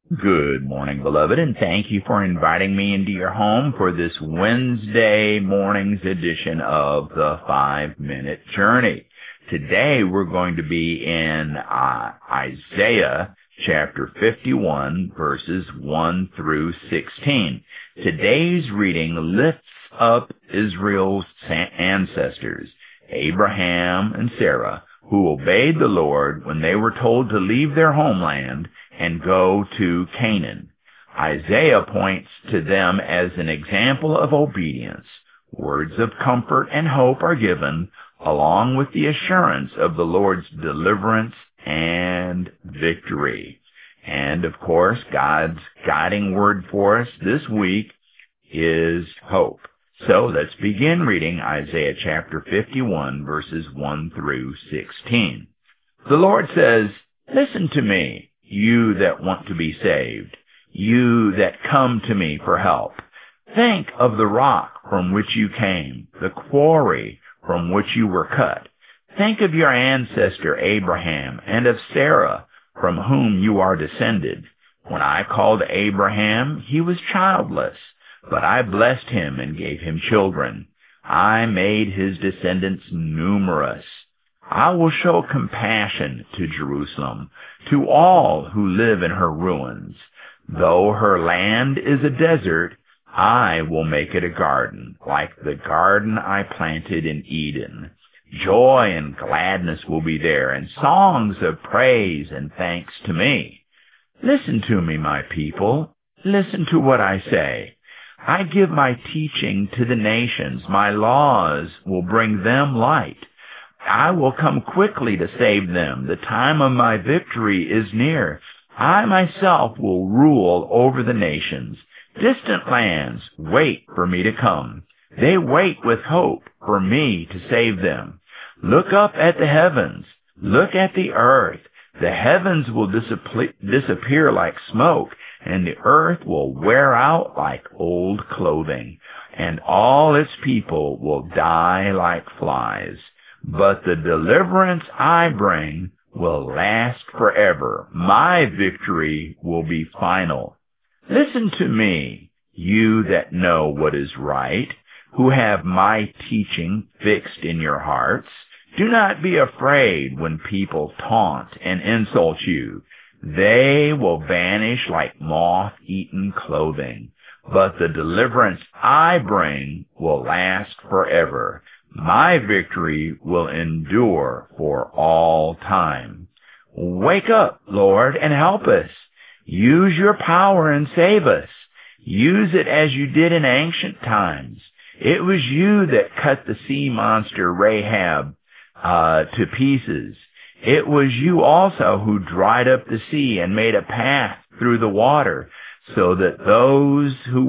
Good morning, beloved, and thank you for inviting me into your home for this Wednesday morning's edition of the 5-Minute Journey. Today we're going to be in Isaiah chapter 51, verses 1 through 16. Today's reading lifts up Israel's ancestors, Abraham and Sarah, who obeyed the Lord when they were told to leave their homeland and go to Canaan. Isaiah points to them as an example of obedience. Words of comfort and hope are given, along with the assurance of the Lord's deliverance and victory. And, of course, God's guiding word for us this week is hope. So let's begin reading Isaiah chapter 51, verses 1 through 16. The Lord says, "Listen to me, you that want to be saved, you that come to me for help. Think of the rock from which you came, the quarry from which you were cut. Think of your ancestor Abraham and of Sarah, from whom you are descended. When I called Abraham, he was childless, but I blessed him and gave him children. I made his descendants numerous. I will show compassion to Jerusalem, to all who live in her ruins. Though her land is a desert, I will make it a garden, like the garden I planted in Eden. Joy and gladness will be there, and songs of praise and thanks to me. Listen to me, my people. Listen to what I say. I give my teaching to the nations. My laws will bring them light. I will come quickly to save them. The time of my victory is near. I myself will rule over the nations. Distant lands wait for me to come. They wait with hope for me to save them. Look up at the heavens. Look at the earth. The heavens will disappear like smoke, and the earth will wear out like old clothing, and all its people will die like flies. But the deliverance I bring will last forever. My victory will be final. Listen to me, you that know what is right, who have my teaching fixed in your hearts. Do not be afraid when people taunt and insult you. They will vanish like moth-eaten clothing. But the deliverance I bring will last forever. My victory will endure for all time. Wake up, Lord, and help us. Use your power and save us. Use it as you did in ancient times. It was you that cut the sea monster Rahab to pieces. It was you also who dried up the sea and made a path through the water, so that those who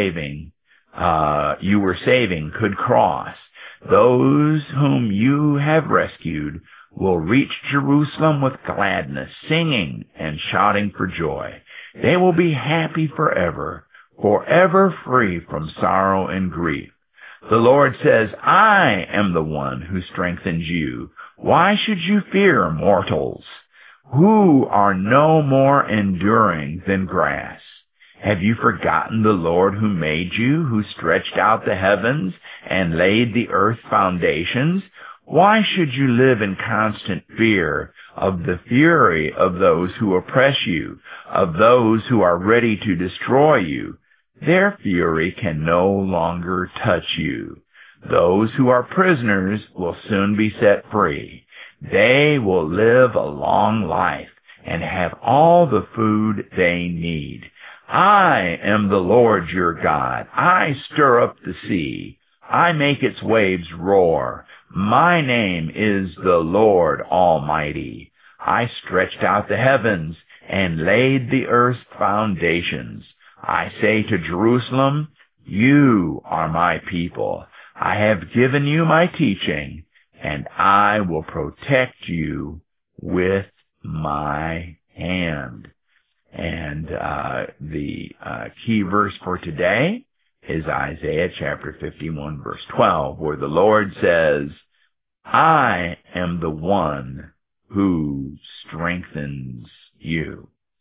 you were saving could cross. Those whom you have rescued will reach Jerusalem with gladness, singing and shouting for joy. They will be happy forever, forever free from sorrow and grief. The Lord says, I am the one who strengthens you. Why should you fear, mortals, who are no more enduring than grass? Have you forgotten the Lord who made you, who stretched out the heavens and laid the earth's foundations? Why should you live in constant fear of the fury of those who oppress you, of those who are ready to destroy you? Their fury can no longer touch you. Those who are prisoners will soon be set free. They will live a long life and have all the food they need. I am the Lord your God. I stir up the sea. I make its waves roar. My name is the Lord Almighty. I stretched out the heavens and laid the earth's foundations. I say to Jerusalem, you are my people. I have given you my teaching, and I will protect you with my hand. And the key verse for today is Isaiah chapter 51, verse 12, where the Lord says, I am the one who strengthens you.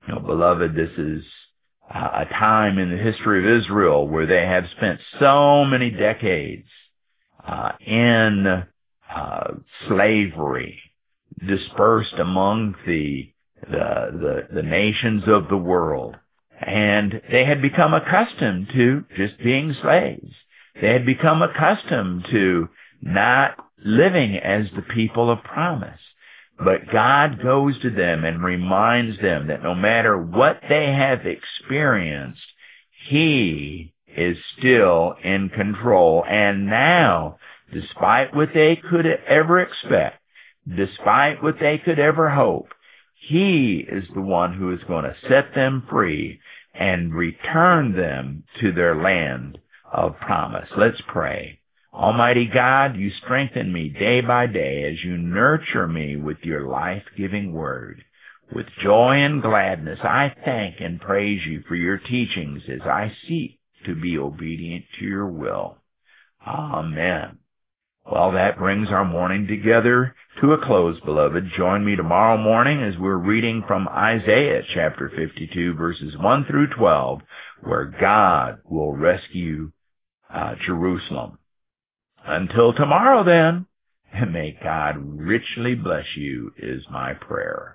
Beloved, this is a time in the history of Israel where they have spent so many decades in slavery, dispersed among the nations of the world. And they had become accustomed to just being slaves. They had become accustomed to not living as the people of promise. But God goes to them and reminds them that no matter what they have experienced, He is still in control. And now, despite what they could ever expect, despite what they could ever hope, He is the one who is going to set them free and return them to their land of promise. Let's pray. Almighty God, you strengthen me day by day as you nurture me with your life-giving word. With joy and gladness, I thank and praise you for your teachings as I seek to be obedient to your will. Amen. Well, that brings our morning together to a close, beloved. Join me tomorrow morning as we're reading from Isaiah chapter 52, verses 1 through 12, where God will rescue Jerusalem. Until tomorrow, then, may God richly bless you is my prayer.